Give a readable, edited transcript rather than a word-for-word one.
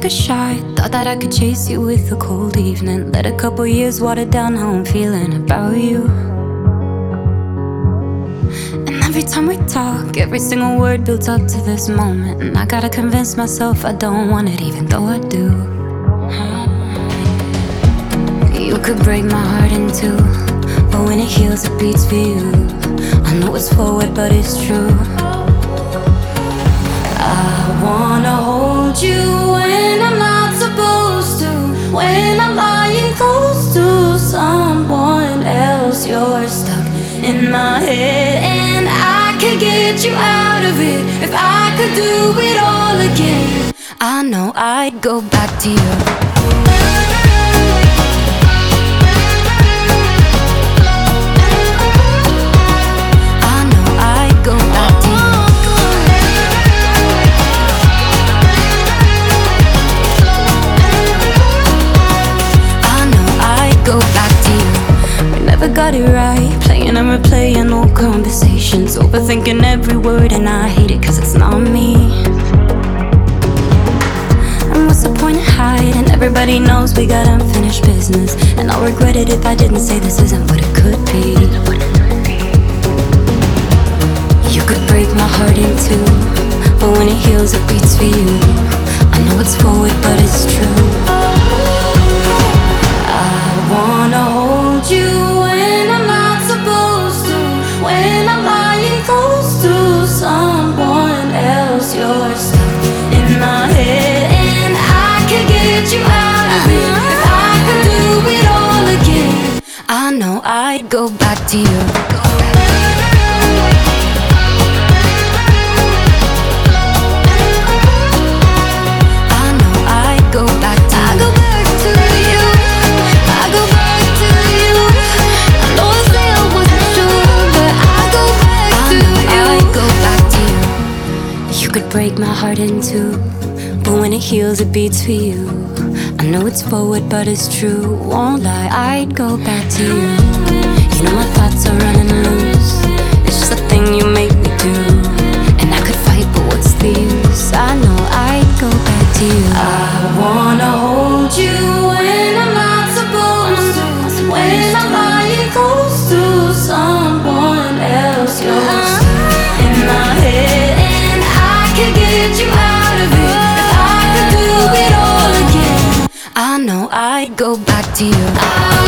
took a shot, thought that I could chase you with a cold evening. Let a couple years water down how I'm feeling about you. And every time we talk, every single word builds up to this moment. And I gotta convince myself I don't want it, even though I do. You could break my heart in two, but when it heals it beats for you. I know it's forward but it's true. I wanna hold you when I'm not supposed to, when I'm lying close to someone else. You're stuck in my head and I could get you out of it if I could do it all again. I know I'd go back to you. Got it right, playing and replaying old conversations, overthinking every word, and I hate it cause it's not me. And what's the point of hiding? Everybody knows we got unfinished business, and I'll regret it if I didn't say this isn't what it could be. You could break my heart in two, but when it heals it beats for you. I know it's forward but it's true. I wanna hold you when I'm not supposed to, when I'm lying close to someone else. You're stuck in my head and I can get you out of it if I could do it all again. I know I'd go back to you. Could break my heart in two, but when it heals it beats for you. I know it's forward but it's true, won't lie, I'd go back to you. You know my thoughts are running loose, it's just a thing you make me do. And I could fight but what's the use, I know I'd go back to you. I wanna hold you when I'm not supposed to, when I'm lying close to someone else. You're stuck in my head, get you out of it if I could do it all again. I know I'd go back to you.